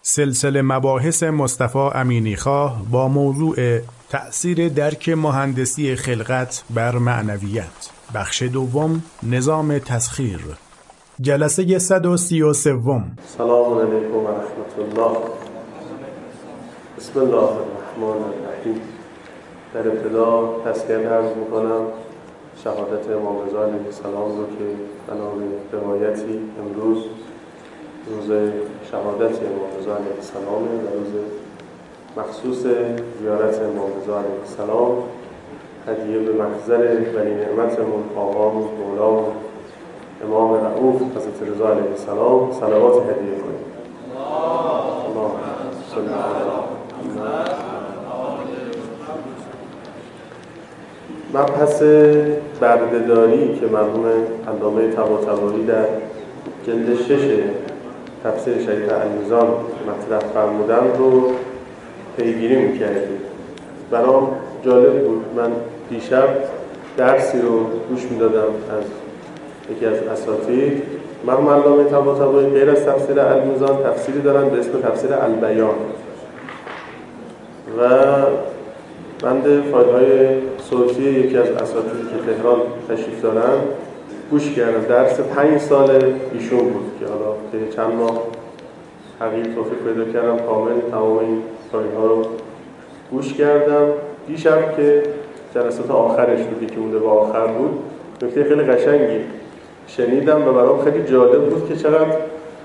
سلسله مباحث مصطفی امینیخواه با موضوع تأثیر درک مهندسی خلقت بر معنویت، بخش دوم، نظام تسخیر، جلسه 133. سلام علیکم و رحمت الله. بسم الله الرحمن الرحیم. در ابتدا تسلیت عرض میکنم شهادت امام رضا علیه السلام رو که بنا به روایتی امروز روز شهادت امام رضا علیه السلام و روز مخصوص زیارت امام رضا علیه السلام، هدیه به محضر ولی نعمتمون آقامون مولامون امام رؤوف حضرت رضا علیه السلام صلوات هدیه کنیم. اللهم صل علی محمد. مبحث برده‌داری که مرحوم علامه طباطبایی در جلد 6 تفسیر شریف المیزان مطرح فرمودن رو پیگیری می‌کردیم. برام جالب بود. من دیشب درسی رو گوش می‌دادم از یکی از اساتید. مرحوم علامه طباطبایی غیر از تفسیر المیزان تفسیری دارن به اسم تفسیر البیان و بنده فایل‌های صوتی یکی از اساتیدی که تهران تشریف دارن گوش کردم. درس 5 سال ایشون بود که حالا که چند ماه حقیقی توفیق پیدا کردم کامل تمام این فایل‌ها رو گوش کردم. دیشب که جلسات آخرش بود که مونده به آخر بود، نکته خیلی قشنگی شنیدم و برام خیلی جالب بود که چقدر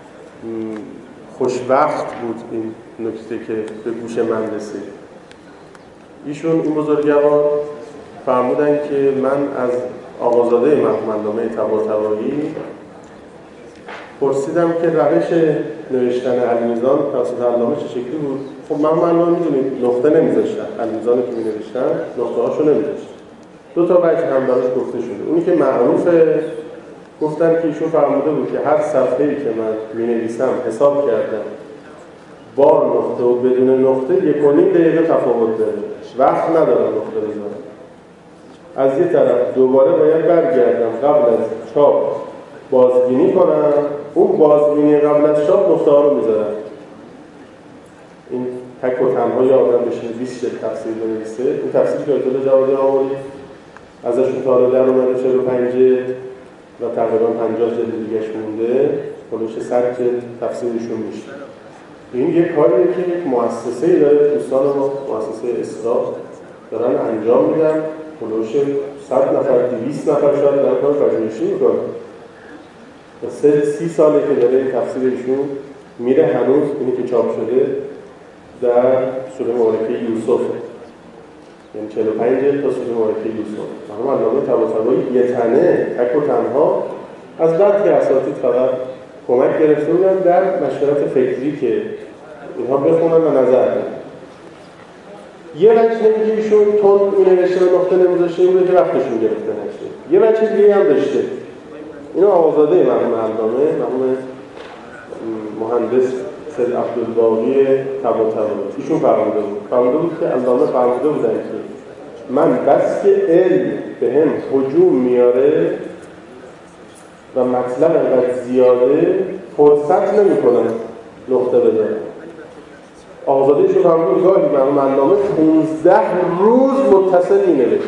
خوشبخت بود این نکته که به گوش من رسید. ایشون این بزرگوار فرمودن که من از آقازاده مرحوم علامه طباطبایی پرسیدم که روش نوشتن المیزان توسط علامه چه شکلی بود. خب مرحوم علامه میدونید نقطه نمیذاشتن، المیزانی که مینوشتن نقطه هاشو نمیذاشتن. دو تا وجه هم براش گفته شده. اونی که معروفه گفتن که ایشون فرموده بود که هر صفحه‌ای که من مینویسم حساب کردم با نقطه و بدون نقطه 1.5 دقیقه تفاوت داره، وقت ندارم نقطه بذارم. از یه طرف دوباره باید برگردم قبل از چاپ بازبینی کنم، اون بازبینی قبل از چاپ نقطه ها رو میذارم. این تک و تنهای آدم بشینه 20 جلد تفسیر بنویسه. این تفسیر که آیت الله جوادی آوردی ازش مطالعه در اومده 45 جلد و تقریبا 50 جلد دیگه‌اش مونده، حدود 100 جلد تفسیرشون میشه. این یه کاریه که یک مؤسسه‌ای داره، دوستان ما مؤسسه اصلاح دارن انجام میدن، حدود 100 نفر 200 نفر شاید دارن کار پژوهشی میکنن. 30 ساله که داره این تفسیر ایشون میره، هنوز اینی که چاپ شده در سوره مبارکه یوسف، یعنی 45 جلد تا سوره مبارکه یوسف. مرحوم علامه طباطبایی یه تنه تک و تنها از برخی اساتید فقط کمک گرفته بودن در مشورت فکری که اینها بخونن و نظر بدن. یه وجه نمیگیشون تون این نوشته به نقطه نمیذاشته بوده که وقتشون گرفته نشه. یه وجه دیگه هم داشته. اینو آقازاده مرحوم علامه مرحوم مهندس سید عبدالباقی طباطبایی ایشون فرموده بود که علامه فرموده بودن که من بس که علم به هم هجوم میاره و مطلب انقدر زیاده فرصت نمی کنم نقطه بذارم. آقازاده ایشون فرموده گاهی مرحوم علامه 15 روز متصل می نوشت،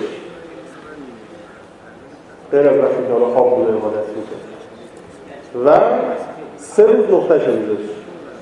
غیر از وقتی که حالا خواب بوده امادت میکنه و 3 روز نقطهش رو میذاشت.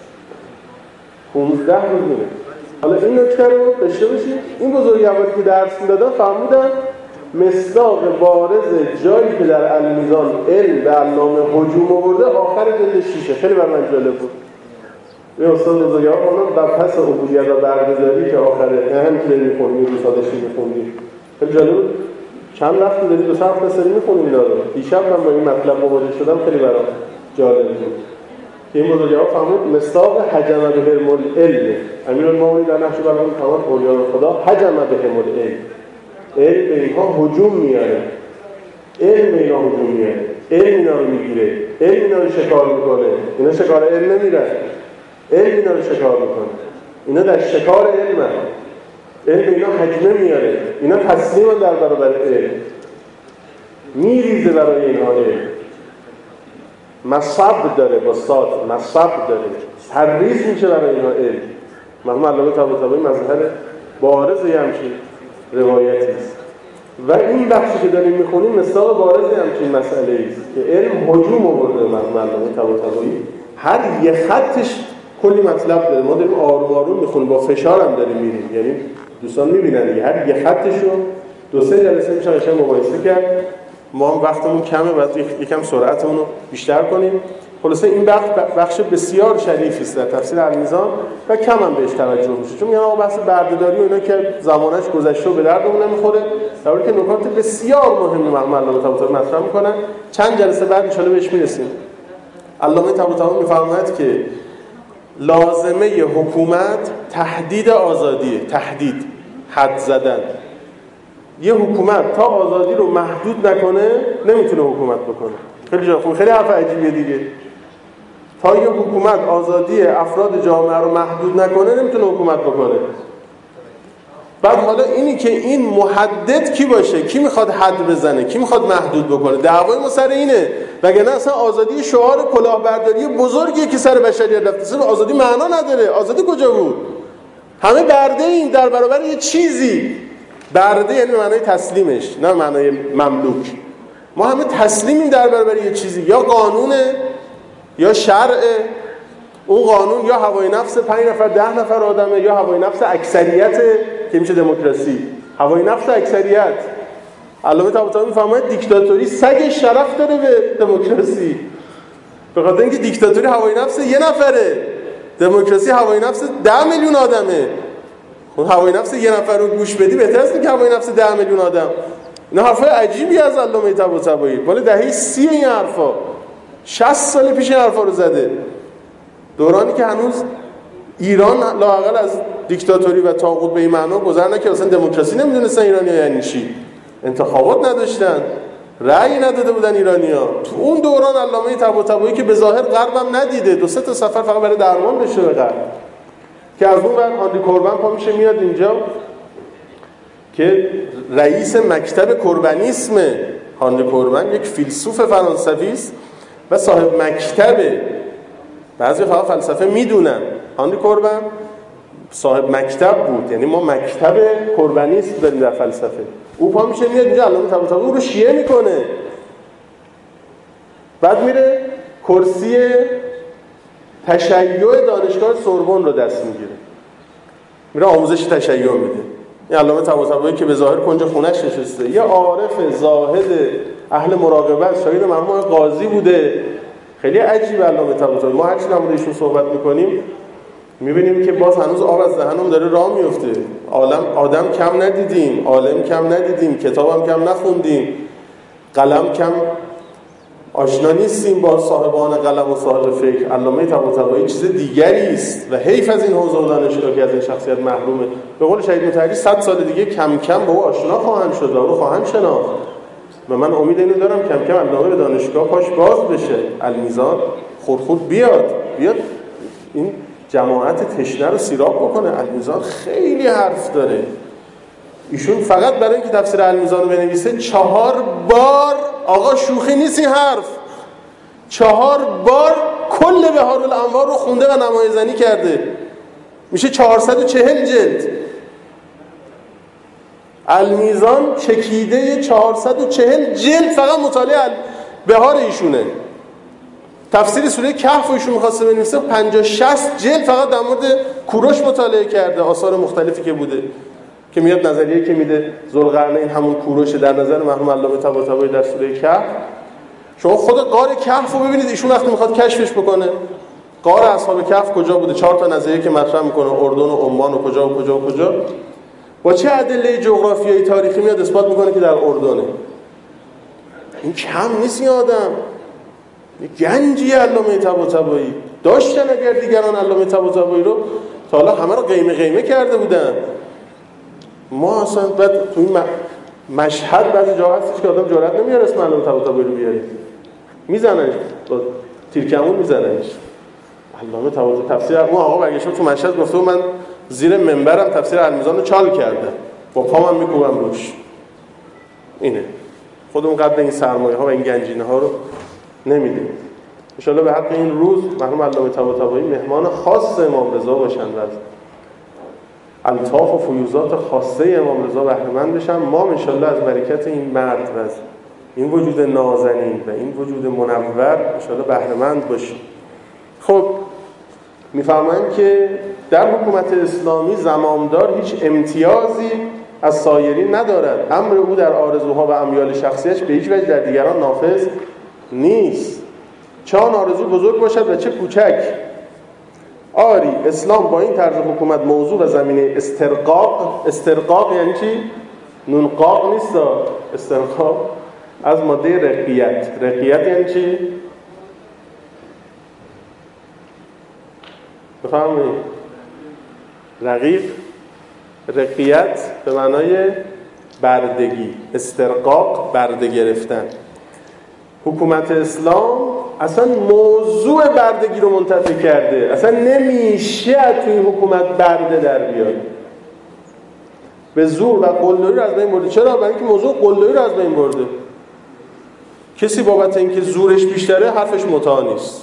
15 روز میره. حالا این نکته رو داشته باشید. این بزرگواری که درس میدادن فرمودن مصداق بارز جایی که در المیزان علم به علامه هجوم آورده آخر جلد 6. خیلی برای من جالب بود. این استاد بزرگوار فرمودن در پس عبودیت و برده‌داری که آخره هم که میخونیم روز سادشی میخوندیم. خیلی جالب بود. چند وقت دادید 2 هفته سری میخونیم اینا رو. دیشب من با این مطلب مواجه شدم، خیلی برام جالب بود. که این بزرگوار فرمود مصداق حجم بهم العلم. امیرالمومنین در نقش برنامه تمام اولیاء خدا حجم بهم العلم. علم به اینها هجوم میاره. علم به اینها هجوم میاره. علم اینا رو میگیره. علم اینا رو شکار میکنه. اینا شکار علم نمیرن. علم اینا رو شکار میکنه. اینا در شکار علم هست. علم به اینا حجمه میاره. اینا تسلیم در برابر علم. میریزه برای اینها علم. مصب داره، با صاد مصب داره، سرریز میشه برای اینا علم. مرحوم علامه طباطبایی مظهر بارز همچین روایتی است و این بخشی که داریم میخونیم مصداق بارز همچین مسئله است که علم هجوم آورده. مرحوم علامه طباطبایی هر یه خطش کلی مطلب داره. ما داریم آروم آروم میخونیم، با فشار هم داریم میریم، یعنی دوستان میبینن دیگه هر یه خطشو 2-3 جلسه میشه قشنگ مقایسه کرد. ما هم وقتمون کمه، باید یکم سرعتمون رو بیشتر کنیم. خلاصه این بخش بسیار شریفی است در تفسیر المیزان و کم هم بهش توجه میشه، چون میگن آقا بحث برده‌داری و اینا که زمانش گذشته و به دردمون نمیخوره، در حالی که نکات بسیار مهمی مرحوم علامه طباطبایی مطرح میکنن. چند جلسه بعد ان شاءالله بهش میرسیم. علامه طباطبایی میفرماید که لازمه حکومت تحدید آزادیه. تحدید، حد زدن. یه حکومت تا آزادی رو محدود نکنه نمیتونه حکومت بکنه. خیلی جالب، خیلی حرف عجیبیه دیگه. تا یه حکومت آزادی افراد جامعه رو محدود نکنه نمیتونه حکومت بکنه. بعد حالا اینی که این محدد کی باشه، کی میخواد حد بزنه، کی میخواد محدود بکنه، دعوای ما سر اینه. وگرنه اصلا آزادی شعار کلاهبرداری بزرگیه که سر بشریت رفته. اصلا آزادی معنا نداره. آزادی کجا بود؟ همه برده ایم در برابر یه چیزی. برده یعنی معنای تسلیمش، نه معنای مملوک. ما همه تسلیمیم در برابر یه چیزی، یا قانونه یا شرعه. اون قانون یا هوای نفس 5 نفر 10 نفر آدمه، یا هوای نفس اکثریته که میشه دموکراسی. هوای نفس اکثریت. علامه طباطبایی میفرماید دیکتاتوری سگ شرف داره به دموکراسی، به خاطر اینکه دیکتاتوری هوای نفس یه نفره، دموکراسی هوای نفس 10 میلیون آدمه. اون هوای نفس یه نفر رو گوش بدی بهتر است که هوای نفس 10 میلیون آدم. اینا حرفای عجیبی از علامه طباطبایی، مال دهه 30 این حرفا، 60 سال پیش این حرفا رو زده، دورانی که هنوز ایران لااقل از دیکتاتوری و طاغوت به این معنا گذر نکرد. اصلا دموکراسی نمیدونستن ایرانی‌ها یعنی چی، انتخابات نداشتن، رأی نداده بودن ایرانی‌ها. تو اون دوران علامه طباطبایی که به ظاهر غربم ندیده، 2-3 تا سفر فقط برای درمان بشه به غرب، که از اون ور هانری کوربن پا میشه میاد اینجا که رئیس مکتب کوربنیسم. هانری کوربن یک فیلسوف فرانسوی است و صاحب مکتبه. بعضی فقط فلسفه میدونن، هانری کوربن صاحب مکتب بود. یعنی ما مکتب کوربنیسم داریم در فلسفه. او پا میشه میاد اینجا علامه طباطبایی او رو شیعه میکنه، بعد میره کرسی تشیع دانشگاه سوربن رو دست میگیره، میره آموزش تشیع میده. این علامه طباطبایی که به ظاهر کنج خونش نشسته، یه عارف زاهد اهل مراقبت، شاگرد مرحوم قاضی بوده. خیلی عجیبه علامه طباطبایی. ما هرچی در موردشون صحبت میکنیم میبینیم که باز هنوز آب از دهنم داره راه میفته. آدم کم ندیدیم، عالم کم ندیدیم، کتابم کم نخوندیم، قلم کم آشنا نیستیم با صاحبان قلم و صاحب فکر. علامه طباطبایی چیز دیگری است و حیف از این حوزه و دانشگاه که از این شخصیت محرومه. به قول شهید مطهری 100 سال دیگه کم کم با او آشنا خواهند شد و او رو خواهند شناخت و من امید اینو دارم کم کم علامه به دانشگاه پاش باز بشه، المیزان خود بیاد این جماعت تشنه رو سیراب بکنه. المیزان خیلی حرف داره. ایشون فقط برای اینکه تفسیر المیزان رو بنویسه 4 بار، آقا شوخی نیست این حرف، 4 بار کل بهار الانوار رو خونده و نمایه‌زنی کرده. میشه 440 جلد. المیزان چکیده 440 جلد فقط مطالعه بهار ایشونه. تفسیر سوره کهف ایشون می‌خواسته بنویسه 50-60 جلد فقط در مورد کوروش مطالعه کرده، آثار مختلفی که بوده، که میاد نظریه که میده ذوالقرنین همون کوروش در نظر مرحوم علامه طباطبایی در سوره کهف. شما خود غار کهف رو ببینید، ایشون وقتی میخواد کشفش بکنه غار اصحاب کهف کجا بوده، 4 تا نظریه که مطرح میکنه، اردن و عمان و کجا و کجا و کجا، با چه ادله جغرافیایی تاریخی میاد اثبات میکنه که در اردنه. این کم نیست. این آدم گنجی علامه طباطبایی داشتن. اگر دیگران علامه طباطبایی رو تا حالا همه رو قیمه کرده بودن، ما اصلا بعد تو این مشهد بعضی جا هستش که آدم جرئت نمیاره اسم علامه طباطبایی رو بیاره، میزننش با تیرکمون میزننش. علامه طباطبایی تفسیر اون آقا برگشت تو مشهد گفته من زیر منبرم تفسیر المیزان رو چال کردم، با پامم میکوبم روش. اینه خودمون قدر این سرمایه ها و این گنجینه ها رو نمیدیم. انشالله به حق این روز مرحوم علامه طباطبایی مهمان خاص امام رضا باشن و از الطاف و فیوضات خاصه امام رضا بهره مند بشن. ما انشالله از برکت این مرد و از این وجود نازنین و این وجود منور انشالله بهره مند باشیم. خب میفهمن که در حکومت اسلامی زمامدار هیچ امتیازی از سایرین ندارد. امر او در آرزوها و امیال شخصیش به هیچ وجه در دیگران نافذ نیست، چه آن آرزو بزرگ باشد و چه کوچک. آری اسلام با این طرز حکومت موضوع و زمینه استرقاق یعنی چی؟ نونقاق نیست، استرقاق از ماده رقیت یعنی چی؟ بفهمید؟ رقیت به معنای بردگی، استرقاق برده گرفتن. حکومت اسلام اصلا موضوع بردگی رو منتفی کرده، اصلا نمیشه توی حکومت برده در بیاد. به زور و قلدری رو از بین برده. چرا؟ برای اینکه موضوع قلدری رو از بین برده. کسی بابت اینکه زورش بیشتره حرفش مطاع نیست.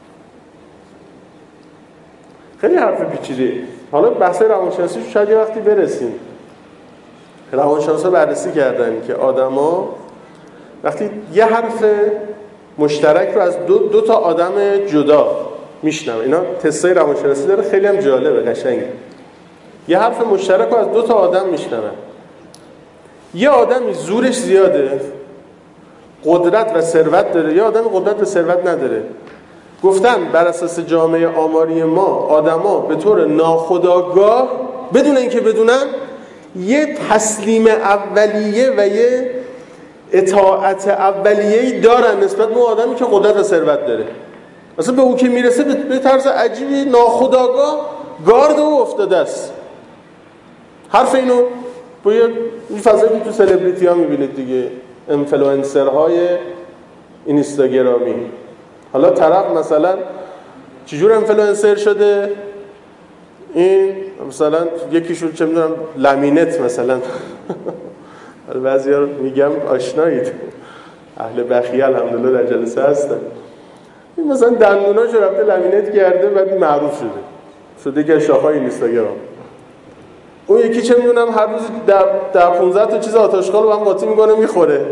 خیلی حرف پیچیده. حالا بحث روانشناسی شاید یه وقتی برسیم. روانشناسا بررسی کردن که آدما وقتی یه حرف مشترک رو از دو تا آدم جدا میشنوه، اینا تستای روانشناسی داره، خیلی هم جالبه، قشنگه. یه حرف مشترک رو از دو تا آدم میشنوه. یه آدمی زورش زیاده، قدرت و ثروت داره، یه آدمی قدرت و ثروت نداره. گفتن بر اساس جامعه آماری ما آدما به طور ناخودآگاه بدون اینکه بدونن یه تسلیم اولیه و یه اطاعت اولیه‌ای دارن نسبت به آدمی که قدرت و ثروت داره. مثلا به او که میرسه به طرز عجیبی ناخودآگاه گارد او افتاده است. حرف اینو با یه فضایی که تو سلبریتی ها میبینید دیگه، اینفلوئنسرهای اینستاگرامی. حالا طرف مثلا چجور اینفلوئنسر شده؟ این مثلا یکیشون چه میدونم لامینت مثلا بعضیا میگم آشنایید، اهل بخیه الحمدلله در جلسه هستن. این مثلا دندوناشو رفته لامینت کرده بعد معروف شده که شاخهای اینستاگرام. اون یکی چه میدونم هر روز در 15 تا چیز آتشخال با هم قاطی میکنه میخوره.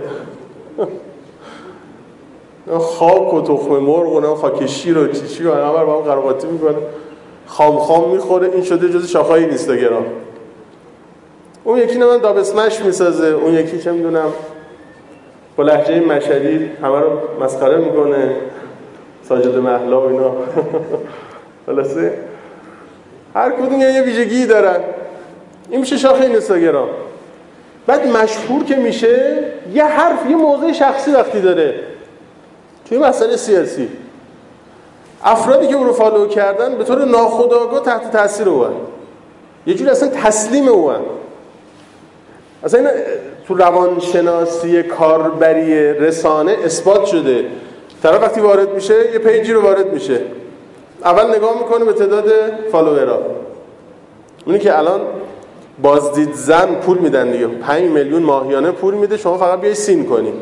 خاک و تخم مرغ و خاک شیر و چیچی و همه با هم قراقاتی میکنه، خام میخوره. این شده جز شاخهای اینستاگرام. اون یکی نه من داب اسمش میسازه، اون یکی چه میدونم با لهجه مشهدی همه رو مسخره میکنه، ساجد محلا و اینا. خلاصه هر کدوم یه ویژگی دارن. این میشه شاخه اینستاگرام. بعد مشهور که میشه یه حرف یه موضوع شخصی وقتی داره توی مسئله سیاسی، افرادی که او رو فالو کردن به طور ناخودآگاه تحت تاثیر او هستن، یه جوری اصلا تسلیم او هستن. اصلا این تو روانشناسی کاربری رسانه اثبات شده. طرف وقتی وارد میشه یه پیجی رو وارد میشه، اول نگاه میکنه به تعداد فالوورها. اونی که الان بازدید زن پول میدن دیگه، 5 میلیون ماهیانه پول میده شما فقط بیای سین کنی.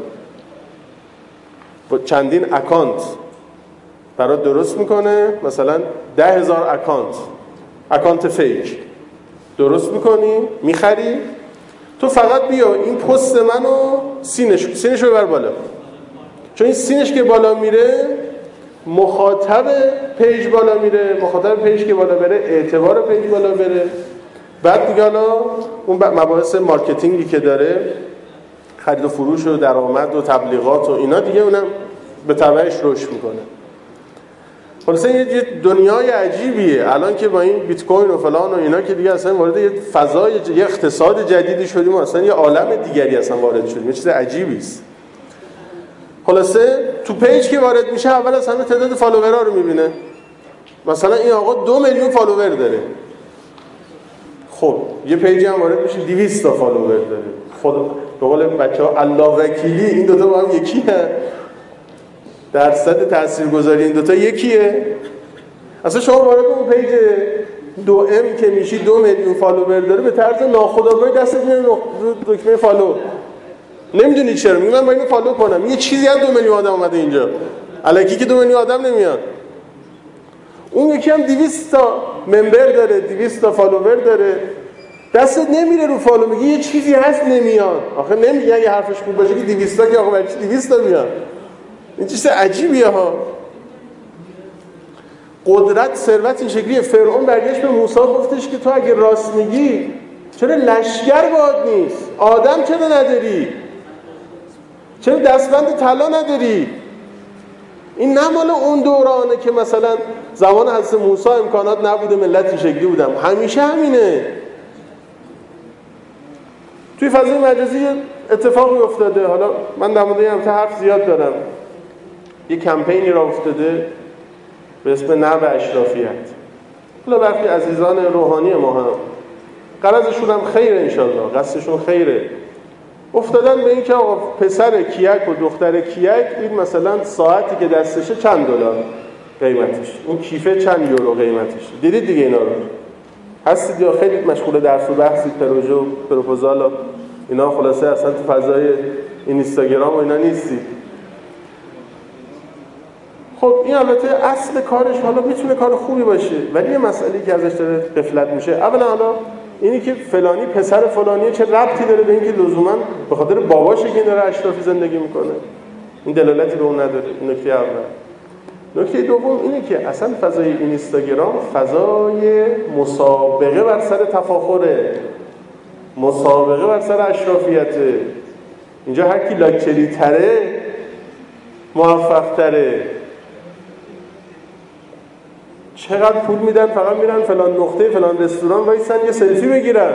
با چندین اکانت برات درست میکنه، مثلا 10,000 اکانت فیک درست میکنی، میخری. تو فقط بیا این پست منو سینش رو ببر بالا، چون این سینش که بالا میره مخاطب پیج بالا میره، مخاطب پیج که بالا بره اعتبار پیج بالا بره. بعد دیگه حالا اون مباحث مارکتینگی که داره، خرید و فروش و درآمد و تبلیغات و اینا دیگه، اونم به تبعش رشد میکنه. خلاصه یه دنیای عجیبیه الان که با این بیت کوین و فلان و اینا که دیگه اصلا وارد یه فضای یه اقتصاد جدیدی شدیم، اصلا یه عالم دیگری اصلا وارد شدیم، یه چیز عجیبی است. خلاصه تو پیج که وارد میشه اول از همه تعداد فالوورها رو میبینه. مثلا این آقا 2 میلیون فالوور داره. خب یه پیجی هم وارد میشه 200 تا فالوور داره. خود به قول بچه‌ها الله وکیلی این دو تا با هم یکیه. درصد تاثیرگذاری این دو تا یکیه. اصلا شما وارد اون پیج 2M که میشی 2 میلیون فالوور داره، به طرز ناخودآگاه دستت میاد دکمه فالو. نمیدونی چرا، میگم من با اینو فالو کنم. یه چیزی از 2 میلیون آدم اومده اینجا. الکی که 2 میلیون آدم نمیان. اون یکی هم 200 تا ممبر داره، 200 تا فالوور داره، دستت نمیره رو فالو، میگه یه چیزی هست نمیان. آخه نمیگه اگه حرفش خوب باشه که 200 تا که آقا برای چی 200 تا میان؟ این چیز عجیبیه ها. قدرت ثروت این شکلیه. فرعون برگشت به موسی گفتش که تو اگه راست میگی چرا لشکر باهات نیست؟ آدم چرا نداری؟ چرا دستبند طلا نداری؟ این نه مال اون دورانه که مثلا زمان حضرت موسی امکانات نبوده ملت این شکلی بودم، همیشه همینه. توی فضای مجازی اتفاقی افتاده. حالا من در مورد این حرف زیاد دارم. یه کمپینی را افتاده به اسم نعب اشرافیت. حالا برخی عزیزان روحانی ما هم غرضشون هم خیره، انشالله قصدشون خیره، افتادن به این که آقا پسر کیک و دختر کیک این مثلا ساعتی که دستشه چند دلار قیمتش، اون کیفه چند یورو قیمتش. دیدید دیگه اینا رو؟ هستید یا خیلی مشغول درس و بحثید، پروژه و پروپوزال و اینا، خلاصه اصلا تو فضای اینستاگرام و اینا نیستید. خب این البته اصل کارش حالا میتونه کار خوبی باشه، ولی یه مسئله که ازش داره غفلت میشه. اولا حالا اینی که فلانی پسر فلانی چه ربطی داره به اینکه لزوما به خاطر باباشه که داره اشرافی زندگی میکنه؟ این دلالتی به اون نداره. این نکته اول. نکته دوم اینه که اصلا فضای اینستاگرام فضای مسابقه بر سر تفاخره، مسابقه بر سر اشرافیته. اینجا هر کی لاکچری تره موفق تره. چقدر پول میدن فقط میرن فلان نقطه فلان رستوران وایسن یه سلفی بگیرن.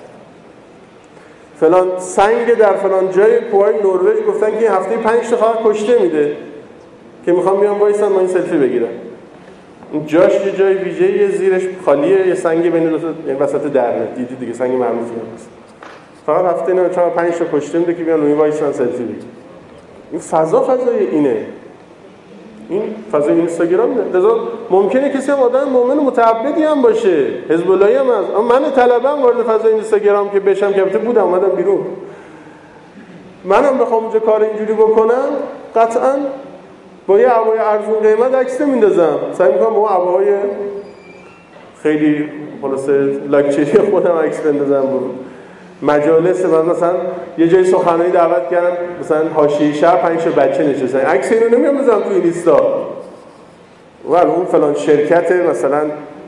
فلان سنگ در فلان جای کوههای نروژ گفتن که هفته 5 تا فقط کشته میده که میخوام بیان وایسن ما این سلفی بگیرن. این جاش یه جای ویژه‌ای، زیرش خالیه، یه سنگ بین دو تا یعنی وسط درنه. دیدی دیگه سنگ معروفی هست. فقط هفته نه 4-5 تا کشته میده که بیان روی وایسن سلفی بگیرن. این فضای اینه. این فضای اینستاگرام نه. لذا ممکنه کسی هم آدم مؤمن متعبدی هم باشه، حزب اللهی هم هست، اما من طلبم وارد فضای اینستاگرام که بشم که البته بودم اومدم بیرون، منم بخوام اونجا کار اینجوری بکنم قطعاً با یه عبای ارزون قیمت عکس میندازم. سعی میکنم با اون عباهای خیلی خلاصه لاکچری خودم عکس بندازم. مجالس مثلا یه جای سخنرانی دعوت کردم، مثلا حاشیه شهر 5 تا بچه نشستن، عکس اینو نمیام بزنم تو اینستا. ولی اون فلان شرکت مثلا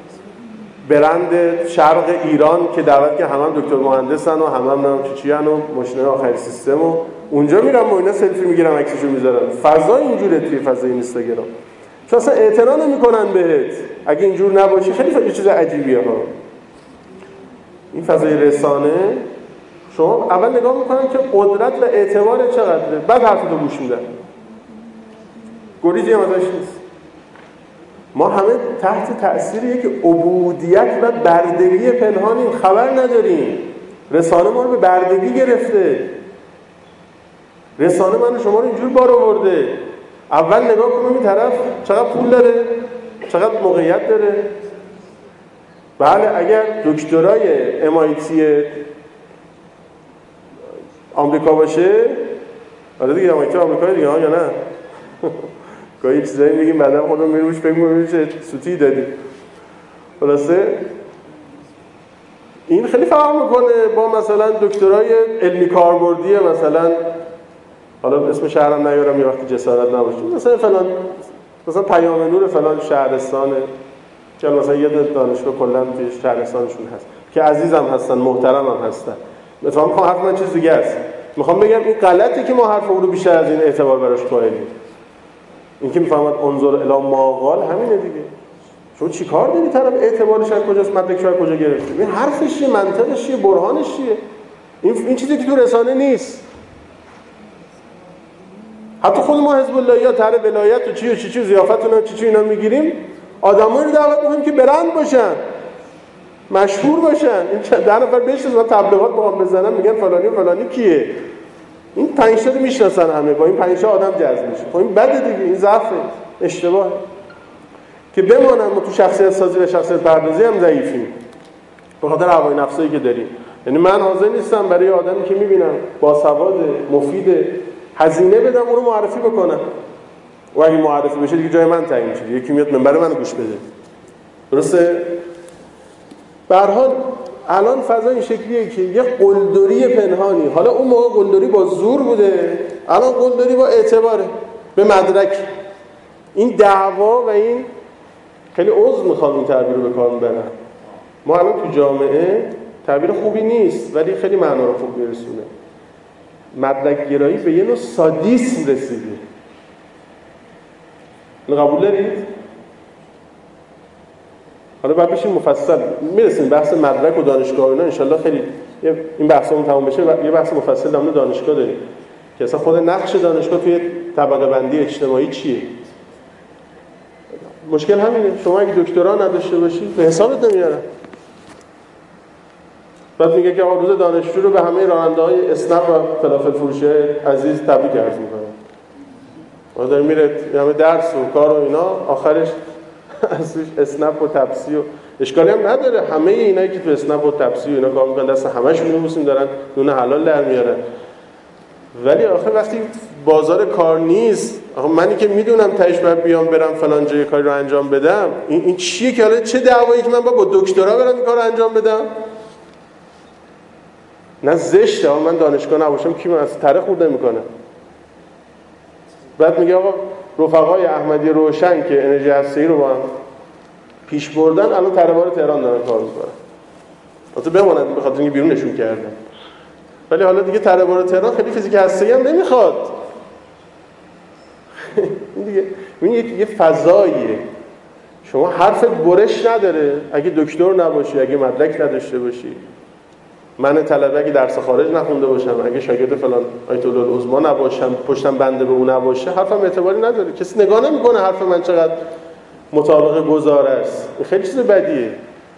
برند شرق ایران که دعوت که همه دکتر مهندسن و همه چیچیان و ماشین آخر سیستم و اونجا میرم با اینا سلفی میگیرم عکسشو میذارم. فضا اینجوره توی فضای اینستاگرام. چون اصلا اعتنا نمیکنن بهت. اگه اینجور نباشی خیلی چیز عجیبیه ها. این فضای رسانه شما اول نگاه میکنن که قدرت و اعتبار چقدره، بعد حرفتو گوش میدن. گریزی هم ازش نیست. ما همه تحت تأثیر یک عبودیت و بردگی پنهانیم، خبر نداریم. رسانه ما رو به بردگی گرفته. رسانه من و شما رو اینجور بار آورده. اول نگاه کنم این طرف چقدر پول داره، چقدر موقعیت داره. بله اگر دکترای MIT آمریکا باشه، آره دیگه MIT آمریکا دیگه ها یا نه؟ گاهی چیزایی میگیم بعدا خودم میروش فکر می‌کنم چه سوتی دادی. خلاصه این خیلی فرق میکنه با مثلا دکترای علمی کاربردی، مثلا حالا اسم شهرم نیارم یه وقتی جسارت نباشه، مثلا پیام نور فلان شهرستانه که مثلا یه دانشگاه کلا توی شهرستانشون هست که عزیزم هستن، محترمم هستن. مثلا میخوام حرف من چیز دیگه است. میخوام بگم این غلطه که ما حرف اون رو بیشتر از این اعتبار براش قائلیم. این که میفهمد انظر الی ما قال همینه دیگه. شما چیکار داری طرف اعتبارش از کجاست، مدرکش از کجا گرفتی؟ این حرفش چیه، منطقش چیه، برهانش چیه؟ این چیزی که تو رسانه نیست. حتی خود ما حزب الله یا طرح ولایت و چی ضیافتون و چی اینا میگیریم، آدمایی رو دعوت می‌کنیم که برند باشن، مشهور باشن. این 10 نفر بشناسن تبلیغات با هم بزنن میگن فلانی و فلانی کیه. این 5 تا رو میشناسن همه، با این 5 تا آدم جذب میشه. خب این بده دیگه، این ضعفه، اشتباهه. که بمانن ما تو شخصیت سازی و شخصیت پردازی هم ضعیفیم به خاطر هوای نفسایی که داریم. یعنی من حاضر نیستم برای آدمی که میبینم باسواد، مفید، هزینه بدم اون رو معرفی بکنم. و اگه معرفی بشه دیگه جای من تعیین میشه، یکی میاد منبر منو گوش بده. درسته؟ به هر حال الان فضا این شکلیه که یه قلدری پنهانی، حالا اون موقع قلدری با زور بوده، الان قلدری با اعتباره، به مدرک. این دعوا و این خیلی عذر میخوام این تعبیر رو به کار میبرم، ما الان تو جامعه تعبیر خوبی نیست ولی خیلی معنا رو خوب میرسونه، مدرک گرایی به یه نوع سادیسم رسیده. اینو قبول دارید؟ حالا بعد بشیم مفصل میرسیم بحث مدرک و دانشگاه و اینا، انشالله خیلی این بحثمون تموم بشه و یه بحث مفصل در مورد دانشگاه داریم که اصلا خود نقش دانشگاه توی طبقه بندی اجتماعی چیه. مشکل همینه، شما اگه دکترا نداشته باشی به حسابت نمیارن. بعد میگه که روز دانشجو رو به همه راننده‌های اسنپ و فلافل فروشی عزیز تبریک عرض می‌کنم. ما داریم میره همه درس و کار و اینا، آخرش ازش اسنپ و تپسی و اشکالی هم نداره، همه اینایی که تو اسنپ و تپسی و اینا کار می‌کنن دست همه‌شون می‌بوسیم، دارن نون حلال در میارن. ولی آخه وقتی بازار کار نیست، آخه منی که میدونم تهش باید بیام برم فلان جای کاری رو انجام بدم، این چیه که حالا چه دعوایی که من با دکترا برم این کارو انجام بدم؟ نه زشته، من دانشگاه نباشم کی من از تره خورده میکنه. بعد میگه آقا رفقای احمدی روشن که انرژی هسته‌ای رو با هم پیش بردن الان تره‌بار تهران دارن کار میکنن، البته بماند به خاطر اینکه بیرونشون کردن، ولی حالا دیگه تره‌بار تهران خیلی فیزیک هسته‌ای هم نمیخواد. این دیگه یه فضاییه، شما حرفت برش نداره اگه دکتر نباشی، اگه مدرک نداشته باشی. من طلبه اگه درس خارج نخونده باشم، اگه شاگرد فلان آیت الله العظما نباشم، پشتم بنده به اون نباشه، حرفم اعتباری نداره، کسی نگاه نمیکنه حرف من چقدر مطابق گزاره است. این خیلی چیز بدیه.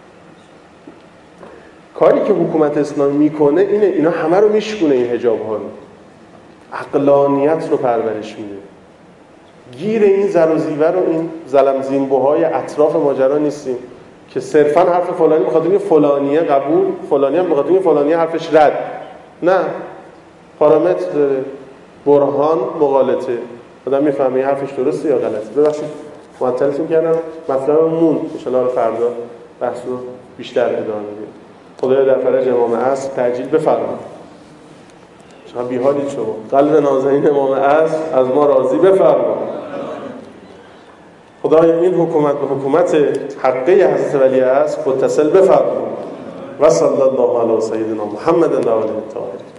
کاری که حکومت اسلامی میکنه اینه، اینا همه رو میشکونه، این حجاب ها رو، عقلانیت رو پرورش میده. گیر این زر و زیور و این زلم زینبوهای اطراف ماجرا نیستیم که صرفا حرف فلانی بخاطر اینکه فلانیه قبول، فلانی هم بخاطر اینکه فلانیه حرفش رد. نه، پارامتر داره، برهان مغالطه، آدم میفهمه این حرفش درسته یا غلطه. ببخشید معطلتون کردم، مطلبمون ان شاء الله فردا بحث رو بیشتر ادامه میدیم. خدایا در فرج امام عصر تعجیل بفرمایید. شما بی‌حالید، شما قلب نازنین امام عصر از ما راضی بفرمایید. خدایا این حکومت به حکومت حقه حضرت ولی عصر متصل بفرمایید. و صلی الله علی سیدنا محمد و آله الطاهرین.